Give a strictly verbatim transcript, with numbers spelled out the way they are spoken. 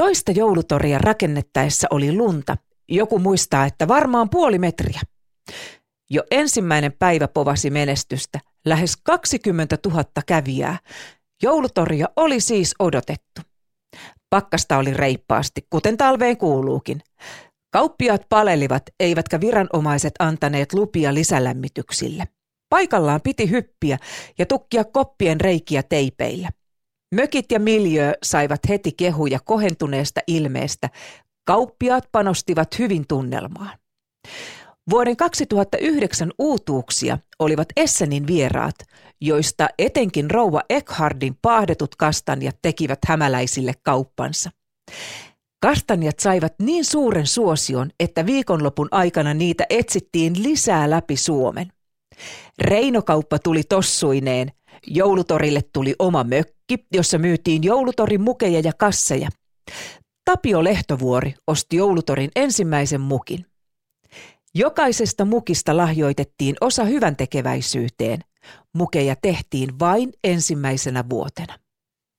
Toista joulutoria rakennettaessa oli lunta. Joku muistaa, että varmaan puoli metriä. Jo ensimmäinen päivä povasi menestystä. Lähes kaksikymmentätuhatta kävijää. Joulutoria oli siis odotettu. Pakkasta oli reippaasti, kuten talveen kuuluukin. Kauppiaat palelivat, eivätkä viranomaiset antaneet lupia lisälämmityksille. Paikallaan piti hyppiä ja tukkia koppien reikiä teipeillä. Mökit ja miljöö saivat heti kehuja kohentuneesta ilmeestä. Kauppiaat panostivat hyvin tunnelmaan. Vuoden kaksituhattayhdeksän uutuuksia olivat Essenin vieraat, joista etenkin rouva Eckhardin paahdetut kastanjat tekivät hämäläisille kauppansa. Kastanjat saivat niin suuren suosion, että viikonlopun aikana niitä etsittiin lisää läpi Suomen. Reinokauppa tuli tossuineen. Joulutorille tuli oma mökki, jossa myytiin joulutorin mukeja ja kasseja. Tapio Lehtovuori osti joulutorin ensimmäisen mukin. Jokaisesta mukista lahjoitettiin osa hyväntekeväisyyteen. Mukeja tehtiin vain ensimmäisenä vuotena.